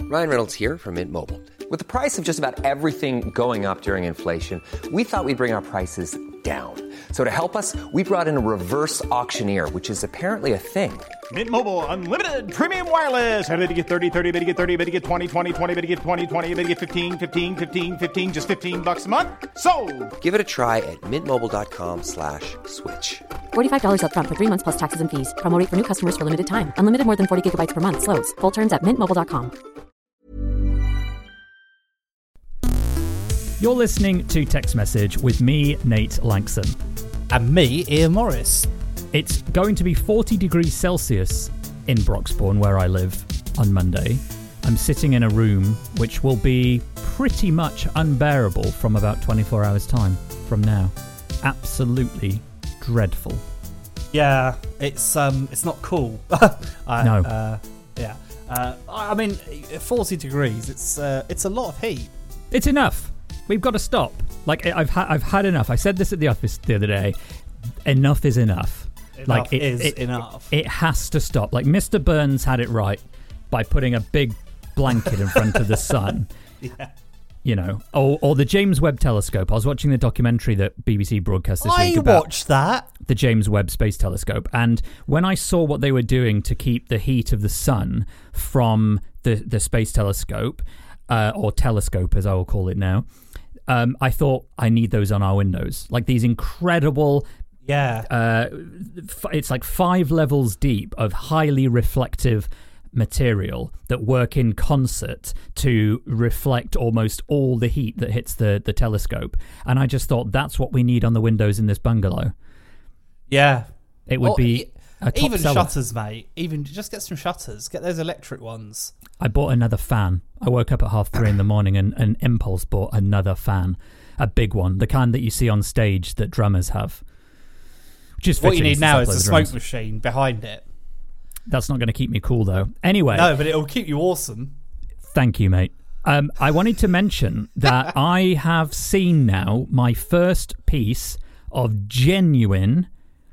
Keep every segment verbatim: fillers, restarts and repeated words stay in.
Ryan Reynolds here from Mint Mobile. With the price of just about everything going up during inflation, we thought we'd bring our prices down. So to help us, we brought in a reverse auctioneer, which is apparently a thing. Mint Mobile Unlimited Premium Wireless. How to get thirty, thirty, how to get thirty, how to get twenty, twenty, twenty, how to get twenty, twenty, how to get fifteen, fifteen, fifteen, fifteen, just fifteen bucks a month? Sold! Give it a try at mintmobile.com slash switch. forty-five dollars up front for three months plus taxes and fees. Promo rate for new customers for limited time. Unlimited more than forty gigabytes per month. Slows full terms at mint mobile dot com. You're listening to Text Message with me, Nate Lankson. And me, Ian Morris. It's going to be forty degrees Celsius in Broxbourne, where I live, on Monday. I'm sitting in a room which will be pretty much unbearable from about twenty-four hours' time from now. Absolutely dreadful. Yeah, it's um, it's not cool. I, no. Uh, yeah. Uh, I mean, forty degrees. It's uh, it's a lot of heat. It's enough. We've got to stop. Like I've had, I've had enough. I said this at the office the other day. Enough is enough. Enough like it is it, enough. It, it has to stop. Like Mister Burns had it right by putting a big blanket in front of the sun. Yeah. You know, or or the James Webb Telescope. I was watching the documentary that B B C broadcast this I week about watched that. the James Webb Space Telescope, and when I saw what they were doing to keep the heat of the sun from the the space telescope, uh, or telescope as I will call it now, um, I thought I need those on our windows, like these incredible. Yeah, uh, f- it's like five levels deep of highly reflective material that work in concert to reflect almost all the heat that hits the, the telescope. And I just thought that's what we need on the windows in this bungalow. Yeah. It would well, be a top even seller. Shutters, mate. Even just get some shutters. Get those electric ones. I bought another fan. I woke up at half three in the morning and, and Impulse bought another fan. A big one. The kind that you see on stage that drummers have. Which is what you need now is the smoke drums. machine behind it. That's not going to keep me cool, though. Anyway. No, but it'll keep you awesome. Thank you, mate. Um, I wanted to mention that I have seen now my first piece of genuine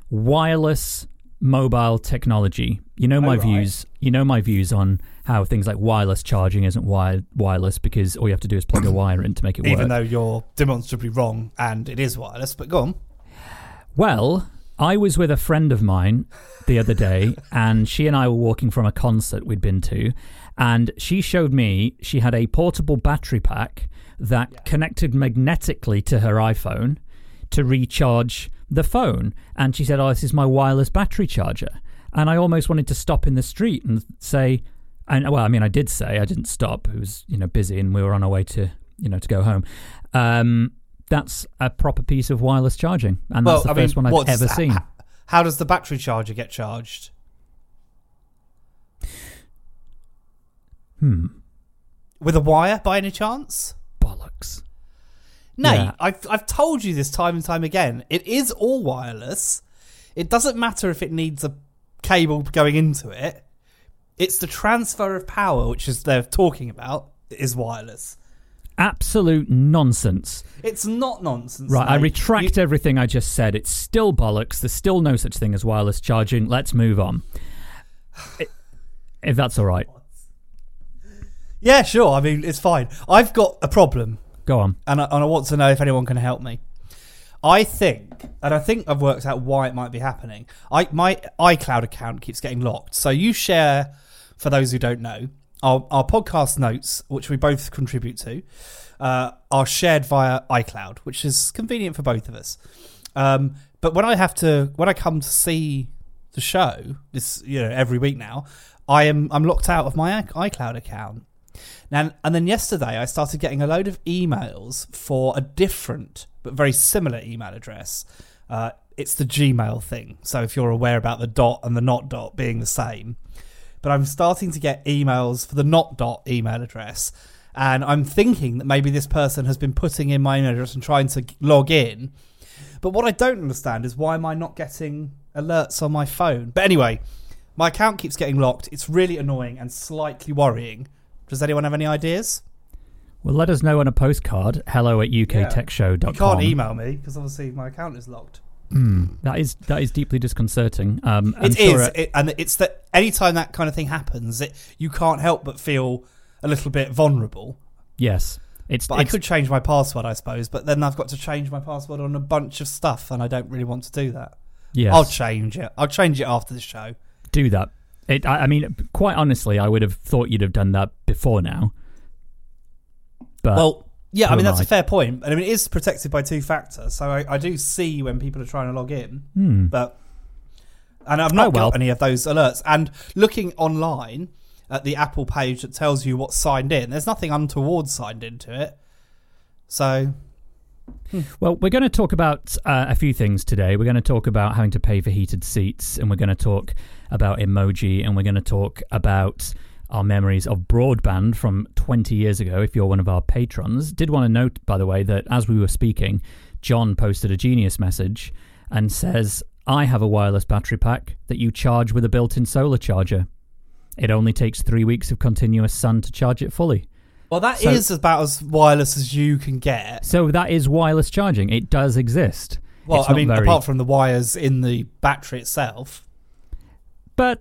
wireless mobile technology. You know my oh, right. views. You know my views on how things like wireless charging isn't wire- wireless because all you have to do is plug a wire in to make it work. Even though you're demonstrably wrong and it is wireless, but go on. Well, I was with a friend of mine the other day, and she and I were walking from a concert we'd been to, and she showed me she had a portable battery pack that yeah. connected magnetically to her iPhone to recharge the phone. And she said, oh, this is my wireless battery charger. And I almost wanted to stop in the street and say, and well, I mean, I did say, I didn't stop. It was, you know, busy, and we were on our way to, you know, to go home. Um, That's a proper piece of wireless charging, and well, that's the I first mean, one I've ever seen. How, how does the battery charger get charged? Hmm. With a wire, by any chance? Bollocks. Nate, yeah. I've I've told you this time and time again. It is all wireless. It doesn't matter if it needs a cable going into it. It's the transfer of power, which is they're talking about, is wireless. Absolute nonsense. It's not nonsense. Right, mate. I retract you... everything I just said. It's still bollocks. There's still no such thing as wireless charging. Let's move on. If that's all right. Yeah, sure. I mean, it's fine. I've got a problem. Go on. And I, and I want to know if anyone can help me. I think, and I think I've worked out why it might be happening. I My iCloud account keeps getting locked. So you share, for those who don't know, Our, our podcast notes, which we both contribute to, uh, are shared via iCloud, which is convenient for both of us. Um, but when I have to, when I come to see the show, this you know every week now, I am I'm locked out of my iCloud account. Now, and then yesterday I started getting a load of emails for a different but very similar email address. Uh, it's the Gmail thing. So if you're aware about the dot and the not dot being the same. But I'm starting to get emails for the not dot email address, and I'm thinking that maybe this person has been putting in my email address and trying to log in. But what I don't understand is why am I not getting alerts on my phone? But anyway, my account keeps getting locked. It's really annoying and slightly worrying. Does anyone have any ideas? Well, let us know on a postcard, hello at u k tech show dot com. You can't email me because obviously my account is locked. Mm, that is that is deeply disconcerting. Um, it sure is, it, it, and it's that anytime that kind of thing happens, it, you can't help but feel a little bit vulnerable. Yes. It's, but it's, I could change my password, I suppose, but then I've got to change my password on a bunch of stuff, and I don't really want to do that. Yes. I'll change it. I'll change it after the show. Do that. It, I, I mean, quite honestly, I would have thought you'd have done that before now. But well, yeah, I mean, that's I? a fair point. I mean, it is protected by two factors, so I, I do see when people are trying to log in, hmm. but and I've not oh, well. got any of those alerts. And looking online at the Apple page that tells you what's signed in, there's nothing untoward signed into it. So, hmm. well, we're going to talk about uh, a few things today. We're going to talk about having to pay for heated seats, and we're going to talk about emoji, and we're going to talk about our memories of broadband from twenty years ago, if you're one of our patrons. Did want to note, by the way, that as we were speaking, John posted a genius message and says, I have a wireless battery pack that you charge with a built-in solar charger. It only takes three weeks of continuous sun to charge it fully. Well, that so, is about as wireless as you can get. So that is wireless charging. It does exist. Well, it's I mean, very... apart from the wires in the battery itself. But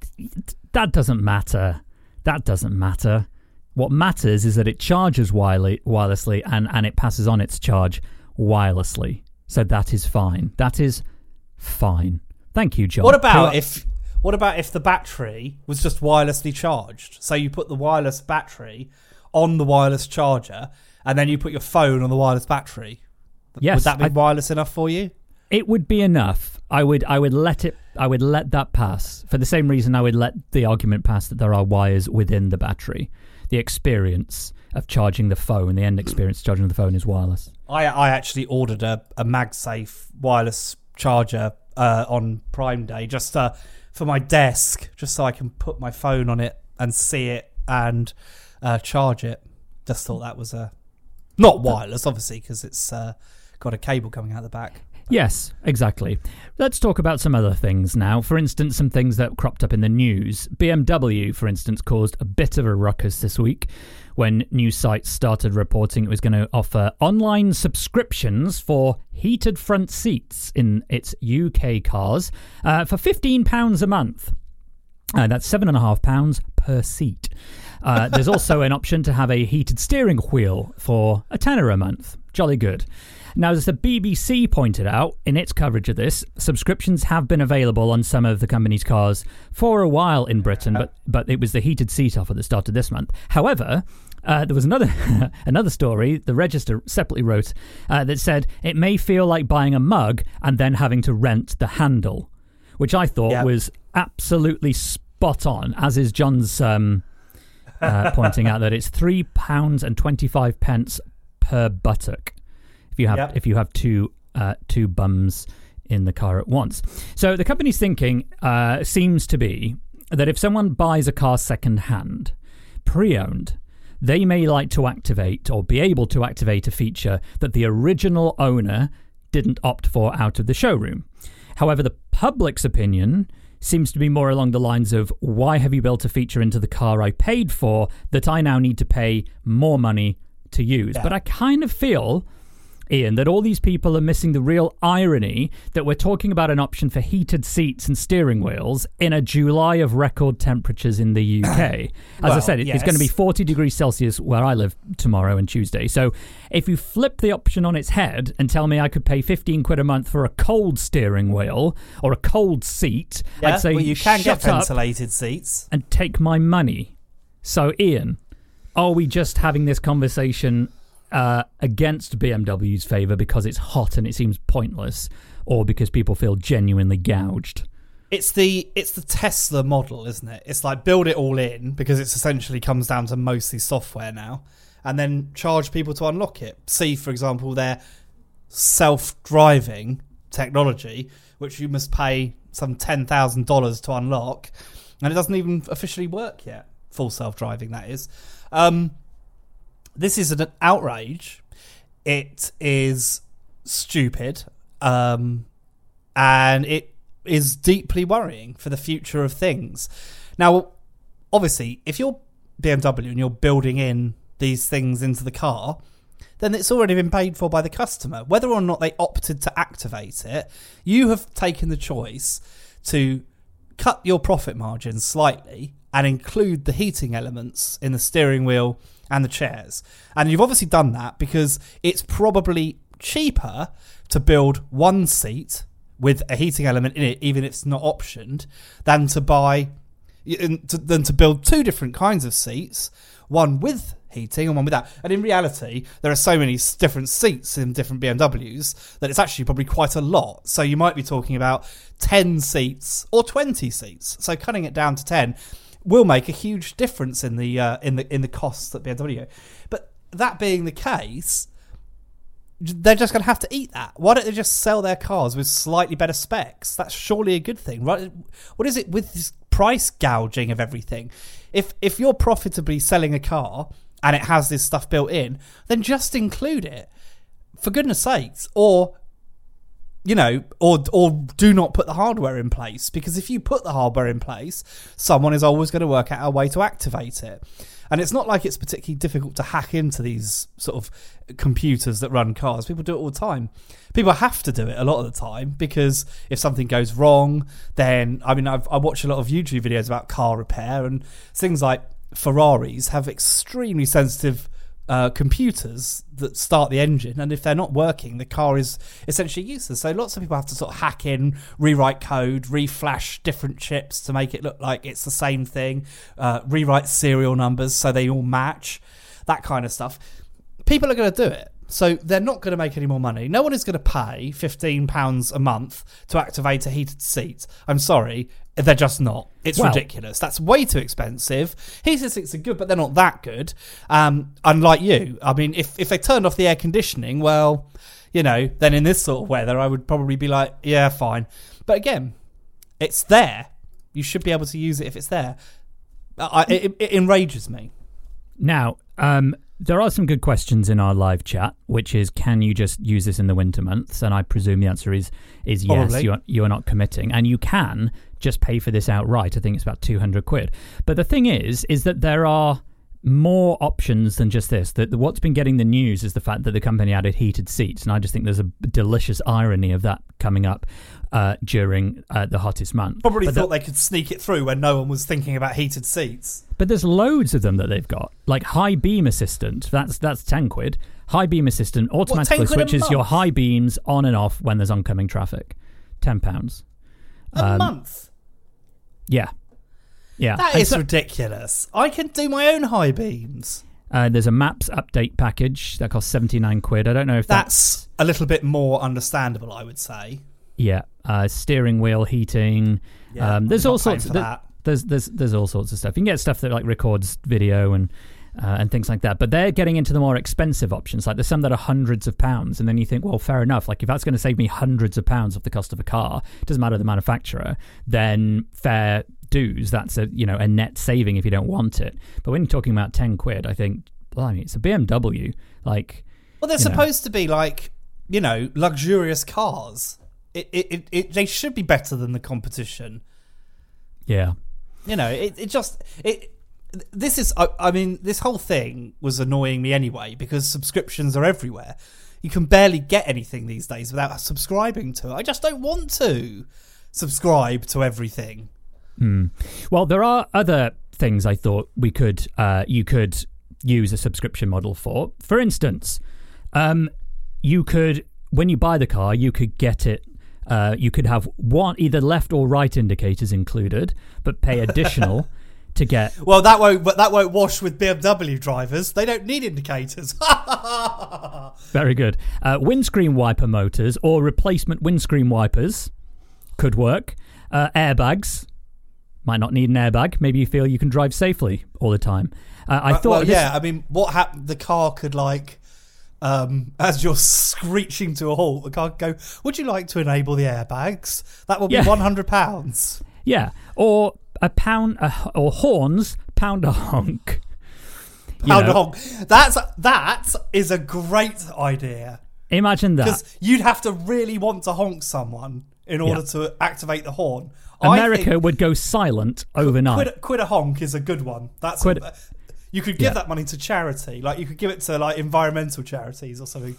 that doesn't matter. That doesn't matter. What matters is that it charges wirely, wirelessly and, and it passes on its charge wirelessly. So that is fine. That is fine. Thank you, John. What about Who, if what about if the battery was just wirelessly charged? So you put the wireless battery on the wireless charger and then you put your phone on the wireless battery. Yes, would that be I, wireless enough for you? It would be enough. I would I would let it I would let that pass for the same reason I would let the argument pass that there are wires within the battery. The experience of charging the phone, the end experience of charging the phone is wireless. I I actually ordered a, a MagSafe wireless charger uh, on Prime Day just uh, for my desk, just so I can put my phone on it and see it and uh, charge it. Just thought that was a not wireless, obviously, because it's uh, got a cable coming out the back. Yes, exactly. Let's talk about some other things now. For instance, some things that cropped up in the news. B M W, for instance, caused a bit of a ruckus this week when news sites started reporting it was going to offer online subscriptions for heated front seats in its U K cars uh, for fifteen pounds a month. Uh, that's seven point five pounds per seat. Uh, there's also an option to have a heated steering wheel for a tenner a month. Jolly good. Now, as the B B C pointed out in its coverage of this, subscriptions have been available on some of the company's cars for a while in Britain, but but it was the heated seat offer that started this month. However, uh, there was another another story the Register separately wrote uh, that said it may feel like buying a mug and then having to rent the handle, which I thought yep. was absolutely spot on, as is John's um, uh, pointing out that it's three pounds and twenty-five pence per buttock. If you have yep. if you have two uh, two bums in the car at once. So the company's thinking uh, seems to be that if someone buys a car second hand, pre-owned, they may like to activate or be able to activate a feature that the original owner didn't opt for out of the showroom. However, the public's opinion seems to be more along the lines of, why have you built a feature into the car I paid for that I now need to pay more money to use? Yeah. But I kind of feel, Ian, that all these people are missing the real irony that we're talking about an option for heated seats and steering wheels in a July of record temperatures in the U K. As well, I said, it, yes. it's going to be forty degrees Celsius where I live tomorrow and Tuesday. So if you flip the option on its head and tell me I could pay fifteen quid a month for a cold steering wheel or a cold seat, yeah, I'd say, well, you can shut get ventilated seats and take my money. So, Ian, are we just having this conversation Uh, against B M W's favour because it's hot and it seems pointless, or because people feel genuinely gouged? It's the it's the Tesla model, isn't it? It's like build it all in, because it's essentially comes down to mostly software now, and then charge people to unlock it. See, for example, their self-driving technology, which you must pay some ten thousand dollars to unlock, and it doesn't even officially work yet. Full self-driving, that is. Um... This is an outrage. It is stupid. Um, and it is deeply worrying for the future of things. Now, obviously, if you're B M W and you're building in these things into the car, then it's already been paid for by the customer. Whether or not they opted to activate it, you have taken the choice to cut your profit margin slightly and include the heating elements in the steering wheel and the chairs. And you've obviously done that because it's probably cheaper to build one seat with a heating element in it, even if it's not optioned, than to buy than to build two different kinds of seats, one with heating and one without. And in reality, there are so many different seats in different B M Ws that it's actually probably quite a lot. So you might be talking about ten seats or twenty seats. So cutting it down to ten will make a huge difference in the uh, in the in the costs at B M W. But that being the case, they're just going to have to eat that. Why don't they just sell their cars with slightly better specs? That's surely a good thing, right? What is it with this price gouging of everything? If if you're profitably selling a car and it has this stuff built in, then just include it, for goodness sakes. Or, you know, or or do not put the hardware in place, because if you put the hardware in place, someone is always going to work out a way to activate it. And it's not like it's particularly difficult to hack into these sort of computers that run cars. People do it all the time. People have to do it a lot of the time, because if something goes wrong, then, I mean, I've, I watch a lot of YouTube videos about car repair, and things like Ferraris have extremely sensitive uh, computers that start the engine, and if they're not working, the car is essentially useless. So lots of people have to sort of hack in, rewrite code, reflash different chips to make it look like it's the same thing, uh, rewrite serial numbers so they all match, that kind of stuff. People are going to do it. So they're not going to make any more money. No one is going to pay fifteen pounds a month to activate a heated seat. I'm sorry, they're just not. It's well, ridiculous. That's way too expensive. Heated seats are good, but they're not that good. Um, unlike you. I mean, if, if they turned off the air conditioning, well, you know, then in this sort of weather, I would probably be like, yeah, fine. But again, it's there. You should be able to use it if it's there. I, it, it enrages me. Now, um... there are some good questions in our live chat, which is, can you just use this in the winter months? And I presume the answer is is yes, Probably. you are, you are not committing. And you can just pay for this outright. I think it's about two hundred quid. But the thing is, is that there are more options than just this. That what's been getting the news is the fact that the company added heated seats. And I just think there's a delicious irony of that coming up uh, during uh, the hottest month. Probably but thought the, they could sneak it through when no one was thinking about heated seats. But there's loads of them that they've got. Like high beam assistant, that's that's ten quid. High beam assistant automatically what, switches your high beams on and off when there's oncoming traffic. ten pounds. A um, month? Yeah. Yeah. That and is so, ridiculous. I can do my own high beams. Uh, there's a maps update package that costs seventy-nine quid. I don't know if that's... That's a little bit more understandable, I would say. Yeah. Uh, steering wheel heating. Yeah, um, there's I'm all not paying sorts for of... that. There's there's there's all sorts of stuff. You can get stuff that like records video and uh, and things like that. But they're getting into the more expensive options. Like there's some that are hundreds of pounds, and then you think, well, fair enough. Like if that's going to save me hundreds of pounds off the cost of a car, it doesn't matter the manufacturer. Then fair dues. That's a you know a net saving if you don't want it. But when you're talking about ten quid, I think, well, I mean, it's a B M W. Like, well, they're supposed know. to be like you know luxurious cars. It, it it it they should be better than the competition. Yeah. You know, it, it just it. This is, I, I mean, this whole thing was annoying me anyway because subscriptions are everywhere. You can barely get anything these days without subscribing to it. I just don't want to subscribe to everything. Hmm. Well, there are other things I thought we could, uh, you could use a subscription model for. For instance, um, you could, when you buy the car, you could get it. Uh, you could have one either left or right indicators included, but pay additional to get. Well, that won't. But that won't wash with B M W drivers. They don't need indicators. Very good. Uh, windscreen wiper motors or replacement windscreen wipers could work. Uh, airbags might not need an airbag. Maybe you feel you can drive safely all the time. Uh, I uh, thought. Well, this... yeah. I mean, what happened? The car could like. Um, as you're screeching to a halt, the car could go, would you like to enable the airbags? That will be yeah. one hundred pounds. Yeah. Or a pound, uh, or horns, pound a honk. Pound a honk. That's, that is a great idea. Imagine that. Because you'd have to really want to honk someone in order yeah. to activate the horn. America would go silent overnight. Quid, quid a honk is a good one. That's quid, a, You could give yeah. that money to charity. Like, you could give it to, like, environmental charities or something.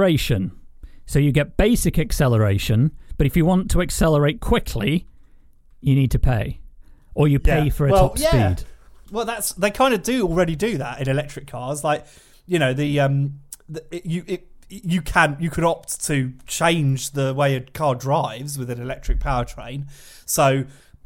Acceleration. So you get basic acceleration, but if you want to accelerate quickly, you need to pay, or you pay Yeah. for a Well, top yeah. speed. Well, that's they kind of do already do that in electric cars. Like, you know, the um, the, it, you it, you can you could opt to change the way a car drives with an electric powertrain. So,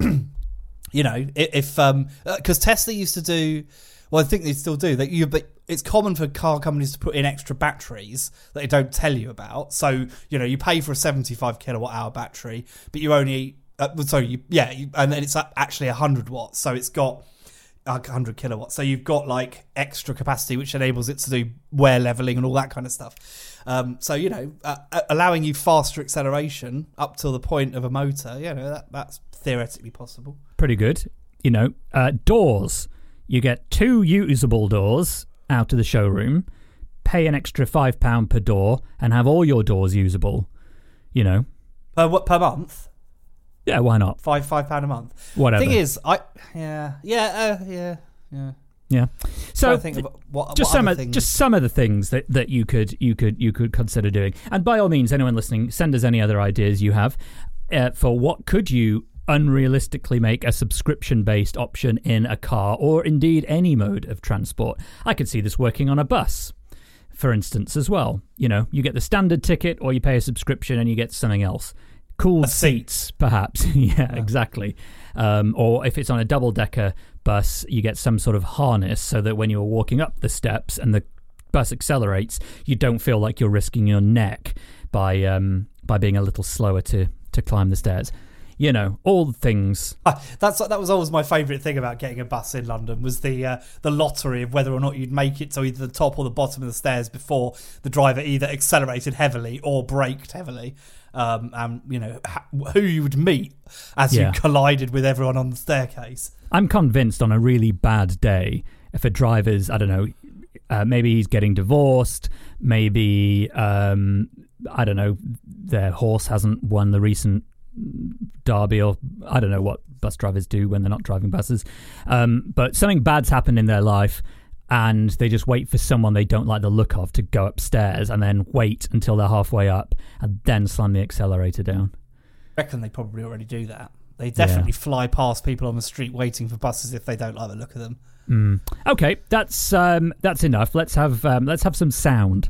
you know, if um, because Tesla used to do, well, I think they still do that. You but it's common for car companies to put in extra batteries that they don't tell you about. So, you know, you pay for a seventy-five kilowatt hour battery, but you only uh, sorry, you, yeah, you, and then it's actually one hundred watts. So it's got one hundred kilowatts. So you've got like extra capacity, which enables it to do wear leveling and all that kind of stuff. Um, so, you know, uh, allowing you faster acceleration up to the point of a motor, you know, that, that's theoretically possible. Pretty good. You know, uh, doors. You get two usable doors out of the showroom, pay an extra five pounds per door, and have all your doors usable. You know. Per, what, per month? Yeah, why not? Five five pound a month. Whatever. Thing is, I yeah yeah uh, yeah yeah yeah. So think of what, just what some other of things. just some of the things that, that you could you could you could consider doing. And by all means, anyone listening, send us any other ideas you have uh, for what could you unrealistically make a subscription-based option in a car, or indeed any mode of transport. I could see this working on a bus, for instance, as well. You know, you get the standard ticket, or you pay a subscription and you get something else. Cool seats, perhaps. yeah, yeah, exactly. Um, or if it's on a double-decker bus, you get some sort of harness so that when you're walking up the steps and the bus accelerates, you don't feel like you're risking your neck by um, by being a little slower to, to climb the stairs. You know, all the things. Uh, that's that was always my favourite thing about getting a bus in London was the uh, the lottery of whether or not you'd make it to either the top or the bottom of the stairs before the driver either accelerated heavily or braked heavily. Um, and you know ha- who you would meet as Yeah. you collided with everyone on the staircase. I'm convinced on a really bad day, if a driver's, I don't know, uh, maybe he's getting divorced, maybe, um, I don't know, their horse hasn't won the recent derby, or I don't know what bus drivers do when they're not driving buses. Um, but something bad's happened in their life, and they just wait for someone they don't like the look of to go upstairs, and then wait until they're halfway up and then slam the accelerator down. I reckon they probably already do that. They definitely Yeah. fly past people on the street waiting for buses if they don't like the look of them. Mm. Okay, that's um, that's enough. Let's have um, let's have some sound.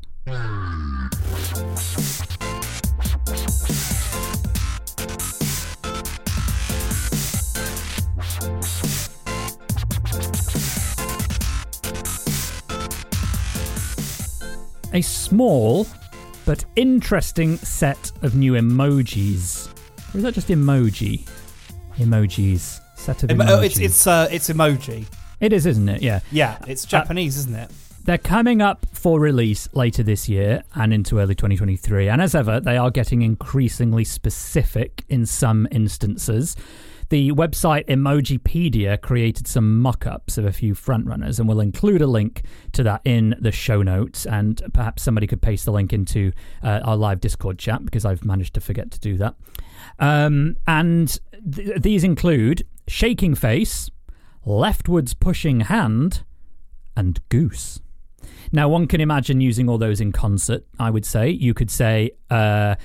A small but interesting set of new emojis. Or is that just emoji? Emojis. Set of Emo- emojis. oh, it's it's uh, it's emoji. It is, isn't it? Yeah. Yeah, it's Japanese, isn't it? They're coming up for release later this year and into early twenty twenty-three. And as ever, they are getting increasingly specific in some instances. The website Emojipedia created some mock-ups of a few frontrunners, and we'll include a link to that in the show notes, and perhaps somebody could paste the link into uh, our live Discord chat, because I've managed to forget to do that. Um, and th- these include shaking face, leftwards pushing hand, and goose. Now, one can imagine using all those in concert, I would say. You could say, uh,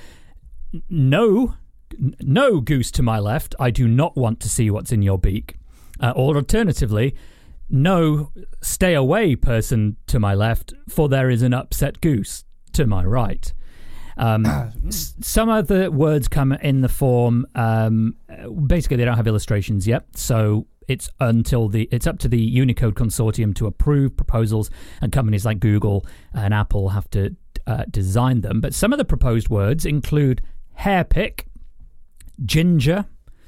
no... No, goose to my left, I do not want to see what's in your beak. Uh, or alternatively, no, stay away, person to my left, for there is an upset goose to my right. Um, s- some of the words come in the form, um, basically they don't have illustrations yet, so it's until the it's up to the Unicode Consortium to approve proposals, and companies like Google and Apple have to uh, design them. But some of the proposed words include hairpick, ginger,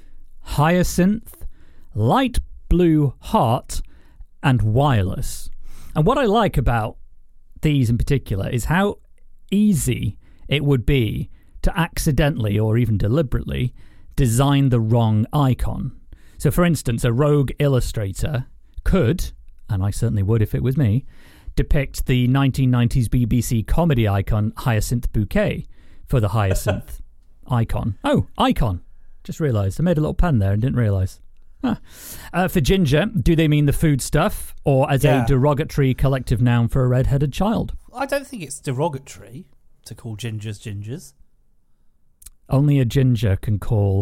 hyacinth, light blue heart, and wireless. And what I like about these in particular is how easy it would be to accidentally or even deliberately design the wrong icon. So, for instance, a rogue illustrator could, and I certainly would if it was me, depict the nineteen nineties B B C comedy icon Hyacinth Bouquet for the hyacinth icon. Oh, icon. Just realised. I made a little pun there and didn't realise. Huh. Uh, for ginger, do they mean the food stuff, or as Yeah. a derogatory collective noun for a red-headed child? I don't think it's derogatory to call gingers gingers. Only a ginger can call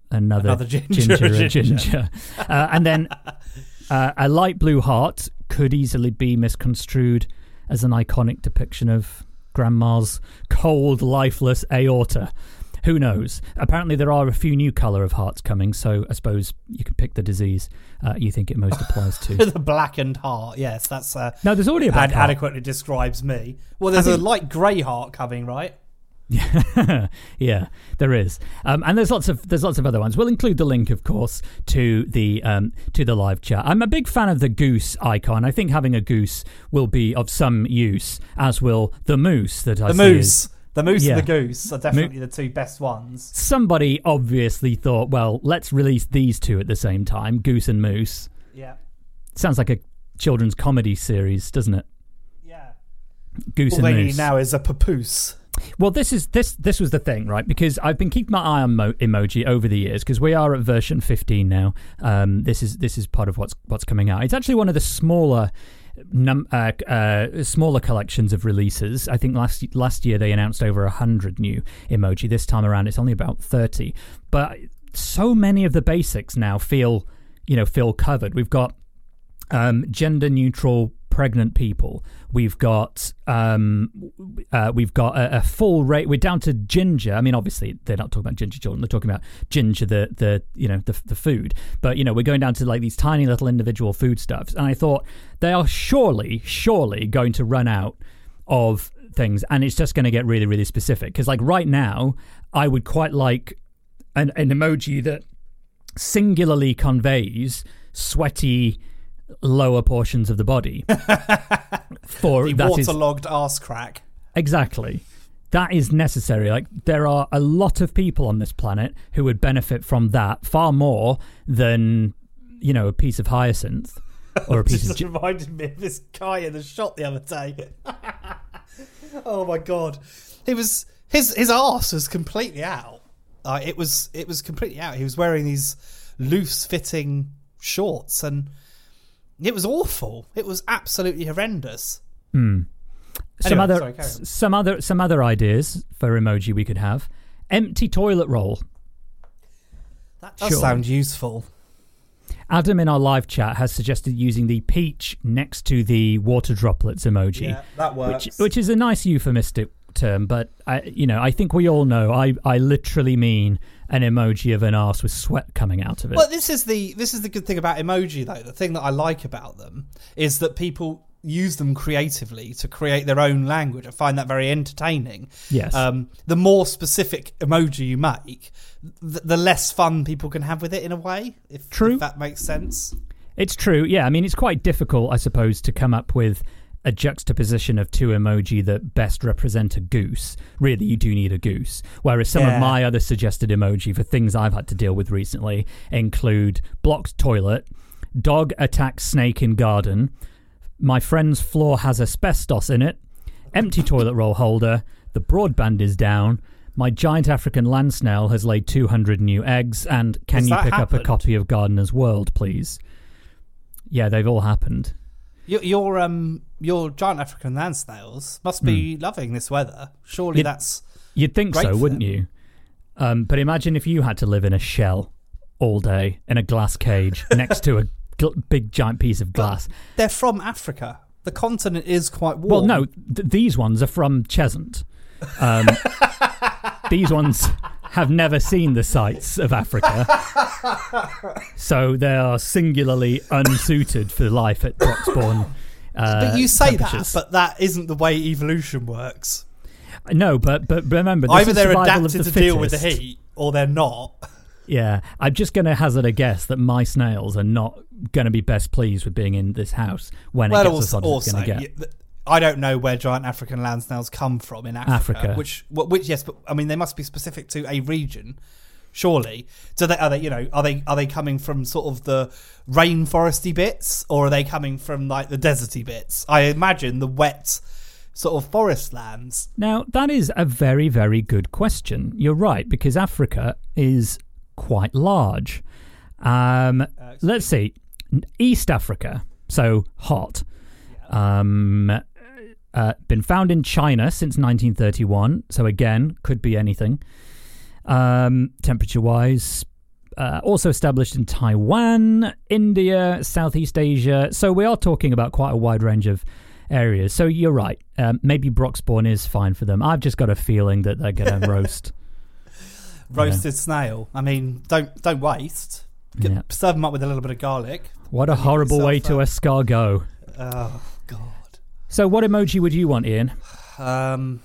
another, Another ginger, ginger, ginger. a ginger. uh, and then uh, a light blue heart could easily be misconstrued as an iconic depiction of Grandma's cold, lifeless aorta. Who knows? Apparently there are a few new colour of hearts coming, so I suppose you can pick the disease uh, you think it most applies to. The blackened heart, yes, that's uh, no, there's already a black ad- heart. adequately describes me. Well, there's I a think- light grey heart coming, right? Yeah, yeah, there is, um, and there's lots of there's lots of other ones. We'll include the link, of course, to the um, to the live chat. I'm a big fan of the goose icon. I think having a goose will be of some use, as will the moose that I The see moose. is- The moose Yeah. and the goose are definitely the two best ones. Somebody obviously thought, well, let's release these two at the same time, Goose and Moose. Yeah. Sounds like a children's comedy series, doesn't it? Yeah. Goose All they and need Moose. now is a papoose. Well, this is this this was the thing, right? Because I've been keeping my eye on mo- emoji over the years because we are at version fifteen now. Um, this is this is part of what's what's coming out. It's actually one of the smaller num uh, uh, smaller collections of releases. I think last last year they announced over a hundred new emoji. This time around, it's only about thirty. But so many of the basics now feel you know feel covered. We've got um, gender neutral pregnant people. We've got um, uh, we've got a, a full rate. We're down to ginger. I mean, obviously they're not talking about ginger children. They're talking about ginger, the the you know the the food. But you know we're going down to like these tiny little individual foodstuffs. And I thought they are surely, surely going to run out of things, and it's just going to get really, really specific. Because like right now, I would quite like an, an emoji that singularly conveys sweaty lower portions of the body for The that is waterlogged arse crack. exactly that is necessary. Like there are a lot of people on this planet who would benefit from that far more than you know a piece of hyacinth or a piece Just of gi- reminded me of this guy in the shop the other day. Oh my god, he was his his arse was completely out. Uh, it was it was completely out. He was wearing these loose fitting shorts and it was awful. It was absolutely horrendous. Hmm. some Anyway, other sorry, carry on. some other some other ideas for emoji we could have. Empty toilet roll. That does Sure. sound useful. Adam in our live chat has suggested using the peach next to the water droplets emoji. Yeah, that works. Which, which is a nice euphemistic term, but I, you know, I think we all know. I, I literally mean an emoji of an arse with sweat coming out of it. Well, this is the this is the good thing about emoji, though. The thing that I like about them is that people use them creatively to create their own language. I find that very entertaining. Yes. Um, the more specific emoji you make, the, the less fun people can have with it in a way. If, True. if that makes sense. It's true. Yeah, I mean, it's quite difficult, I suppose, to come up with a juxtaposition of two emoji that best represent a goose. Really, you do need a goose. Whereas some Yeah. of my other suggested emoji for things I've had to deal with recently include blocked toilet, dog attacks snake in garden, my friend's floor has asbestos in it, empty toilet roll holder, the broadband is down, my giant African land snail has laid two hundred new eggs, and can Has you that pick up a happened? copy of Gardener's World, please? Yeah, they've all happened. Your, your um your giant African land snails must be loving this weather. Surely You'd- that's You'd think Great so, for wouldn't them. you? Um, but imagine if you had to live in a shell all day in a glass cage next to a gl- big giant piece of glass. they're from Africa. The continent is quite warm. Well, no, th- these ones are from Cheshunt. Um, these ones have never seen the sights of Africa, so they are singularly unsuited for life at Broxbourne. Uh, But you say that, temperatures. but that isn't the way evolution works. No, but but remember, this Either is they're survival of adapted the to deal with the fittest. heat, or they're not. Yeah, I'm just going to hazard a guess that my snails are not going to be best pleased with being in this house when it Well, gets as also, hot as it's also going to get. you- th- I don't know where giant African land snails come from in Africa. Africa. Which, wh- which, yes, but I mean they must be specific to a region, surely. So they are they, you know, are they are they coming from sort of the rainforesty bits, or are they coming from like the deserty bits? I imagine the wet sort of forest lands. Now, that is a very, very good question. You're right, because Africa is quite large. Um, let's see. East Africa, so hot. Um, uh, been found in China since nineteen thirty-one, so again, could be anything. Um, temperature-wise, uh, also established in Taiwan, India, Southeast Asia. So we are talking about quite a wide range of areas. So you're right. Um, maybe Broxbourne is fine for them. I've just got a feeling that they're going to roast. Roasted yeah. snail. I mean, don't don't waste. Get, yeah. Serve them up with a little bit of garlic. What a horrible way to escargot. Oh, God. So what emoji would you want, Ian? Um,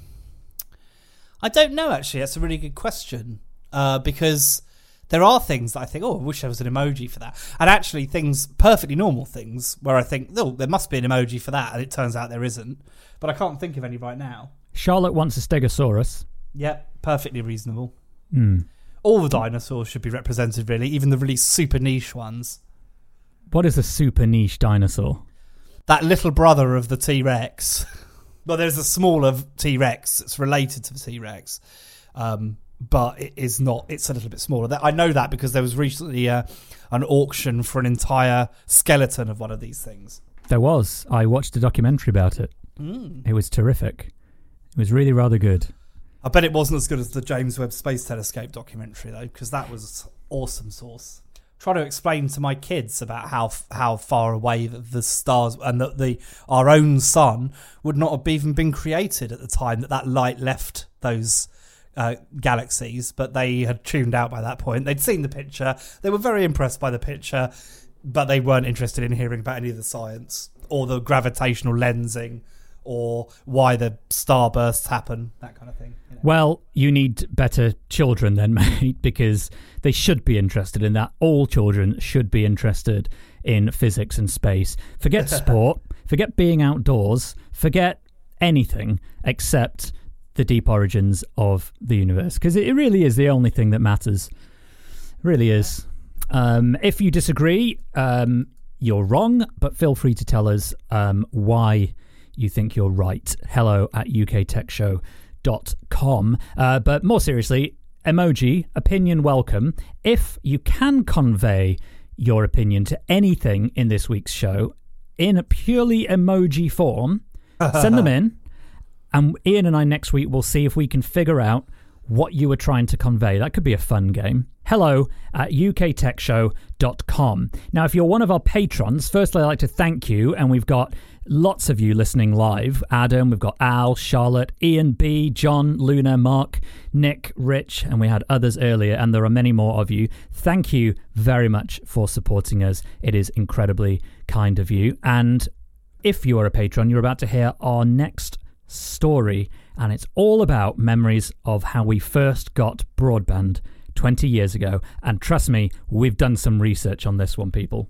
I don't know, actually. That's a really good question. Uh, because there are things that I think, oh, I wish there was an emoji for that. And actually things, perfectly normal things, where I think, oh, there must be an emoji for that. And it turns out there isn't. But I can't think of any right now. Charlotte wants a Stegosaurus. Yep, perfectly reasonable. Mm. All the dinosaurs should be represented, really, even the really super niche ones. What is a super niche dinosaur? That little brother of the T-Rex. Well, there's a smaller T-Rex that's related to the T-Rex, um, but it is not. It's a little bit smaller. I know that because there was recently uh, an auction for an entire skeleton of one of these things. There was. I watched a documentary about it. Mm. It was terrific. It was really rather good. I bet it wasn't as good as the James Webb Space Telescope documentary, though, because that was awesome sauce. Try to explain to my kids about how how far away the stars and that the our own sun would not have even been created at the time that that light left those uh, galaxies, but they had tuned out by that point. They'd seen the picture. They were very impressed by the picture, but they weren't interested in hearing about any of the science or the gravitational lensing or why the starbursts happen, that kind of thing. You know? Well, you need better children then, mate, because they should be interested in that. All children should be interested in physics and space. Forget sport, forget being outdoors, forget anything except the deep origins of the universe, because it really is the only thing that matters. It really is. Um, if you disagree, um, you're wrong, but feel free to tell us um, why you think you're right. Hello at u k tech show dot com. Uh, but more seriously, emoji, opinion welcome. If you can convey your opinion to anything in this week's show in a purely emoji form, send them in. And Ian and I next week will see if we can figure out what you were trying to convey. That could be a fun game. Hello at u k tech show dot com. Now, if you're one of our patrons, firstly, I'd like to thank you. And we've got lots of you listening live. Adam, we've got Al, Charlotte, Ian B, John, Luna, Mark, Nick, Rich, and we had others earlier, and there are many more of you. Thank you very much for supporting us. It is incredibly kind of you. And if you are a patron, you're about to hear our next story, and it's all about memories of how we first got broadband twenty years ago. And trust me, we've done some research on this one, people.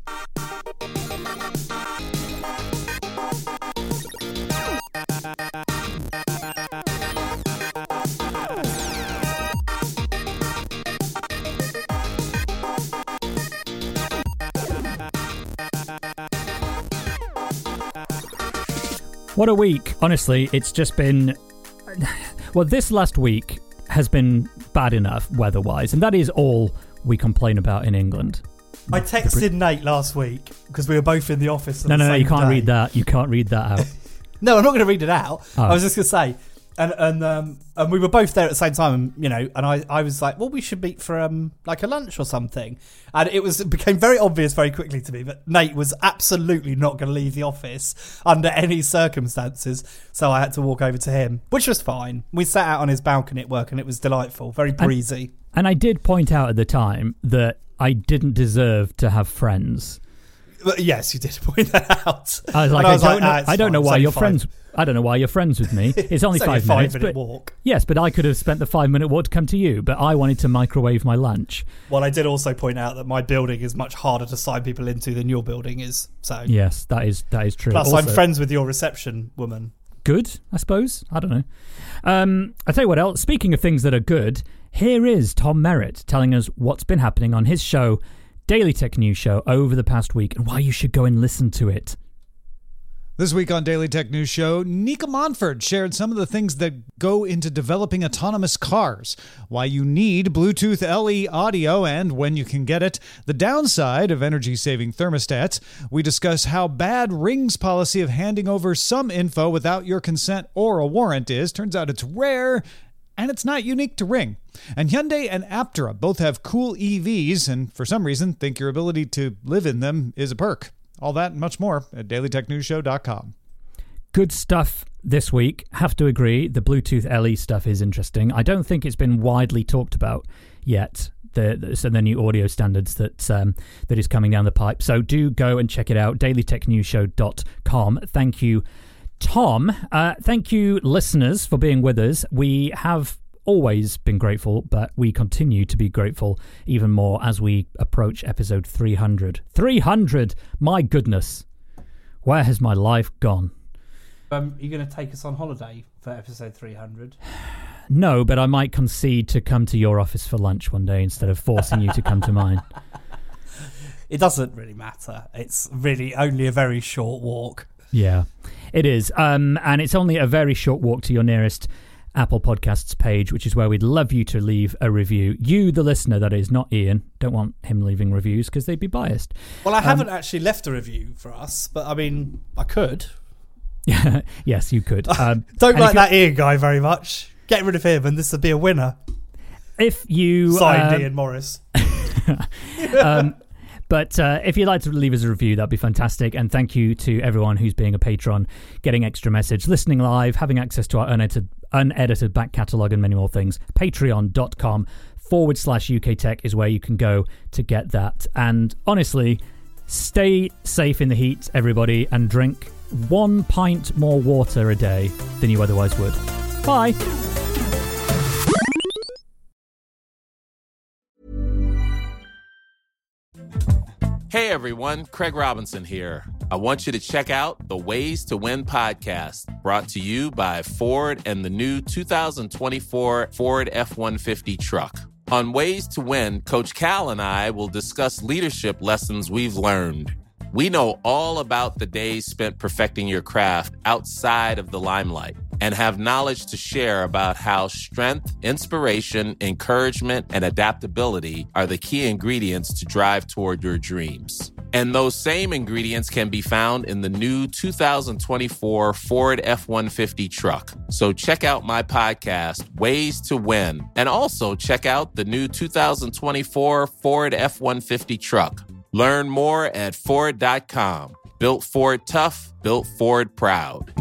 What a week. Honestly, it's just been... Well, this last week has been bad enough weather-wise, and that is all we complain about in England. I texted Nate last week because we were both in the office on No, the no, no, same you can't day. read that. You can't read that out. No, I'm not going to read it out. Oh. I was just going to say... And and um and we were both there at the same time, and, you know, and I, I was like, well, we should meet for um like a lunch or something. And it was it became very obvious very quickly to me that Nate was absolutely not going to leave the office under any circumstances. So I had to walk over to him, which was fine. We sat out on his balcony at work, and it was delightful, very breezy. And, and I did point out at the time that I didn't deserve to have friends. But yes, you did point that out. I was like, I, was I like, don't know, ah, I don't fine. know why It's you're only friends. five. I don't know why you're friends with me. It's only It's five only a five minutes. minute but, walk. Yes, but I could have spent the five minute walk to come to you. But I wanted to microwave my lunch. Well, I did also point out that my building is much harder to sign people into than your building is. So yes, that is that is true. Plus, also, I'm friends with your reception woman. Good, I suppose. I don't know. Um, I tell you what else. Speaking of things that are good, here is Tom Merritt telling us what's been happening on his show, Daily Tech News Show, over the past week, and why you should go and listen to it. This week on Daily Tech News Show, Nika Monford shared some of the things that go into developing autonomous cars, why you need Bluetooth L E audio and when you can get it, the downside of energy-saving thermostats. We discuss how bad Ring's policy of handing over some info without your consent or a warrant is. Turns out it's rare. and it's not unique to Ring. And Hyundai and Aptera both have cool E Vs, and for some reason think your ability to live in them is a perk. All that and much more at daily tech news show dot com. Good stuff this week. Have to agree, the Bluetooth L E stuff is interesting. I don't think it's been widely talked about yet. The, the, so the new audio standards that um, that is coming down the pipe. So do go and check it out, daily tech news show dot com. Thank you, Tom. Uh, thank you, listeners, for being with us. We have always been grateful, but we continue to be grateful even more as we approach episode three hundred. three hundred! My goodness. Where has my life gone? Um, are you going to take us on holiday for episode three hundred? No, but I might concede to come to your office for lunch one day instead of forcing you to come to mine. It doesn't really matter. It's really only a very short walk. Yeah, it is. Um, and it's only a very short walk to your nearest Apple Podcasts page, which is where we'd love you to leave a review. You, the listener, that is, not Ian. Don't want him leaving reviews because they'd be biased. Well, I um, haven't actually left a review for us, but I mean, I could. Yes, you could. Um, Don't like that Ian guy very much. Get rid of him and this would be a winner. If you... Signed um, Ian Morris. um, but uh, if you'd like to leave us a review, that'd be fantastic. And thank you to everyone who's being a patron, getting extra message, listening live, having access to our unedited, unedited back catalogue and many more things. Patreon.com forward slash UK Tech is where you can go to get that. And honestly, stay safe in the heat, everybody, and drink one pint more water a day than you otherwise would. Bye. Hey everyone, Craig Robinson here. I want you to check out the Ways to Win podcast, brought to you by Ford and the new two thousand twenty-four Ford F one fifty truck. On Ways to Win, Coach Cal and I will discuss leadership lessons we've learned. We know all about the days spent perfecting your craft outside of the limelight and have knowledge to share about how strength, inspiration, encouragement, and adaptability are the key ingredients to drive toward your dreams. And those same ingredients can be found in the new two thousand twenty-four Ford F one fifty truck. So check out my podcast, Ways to Win, and also check out the new two thousand twenty-four Ford F one fifty truck. Learn more at Ford dot com. Built Ford tough, built Ford proud.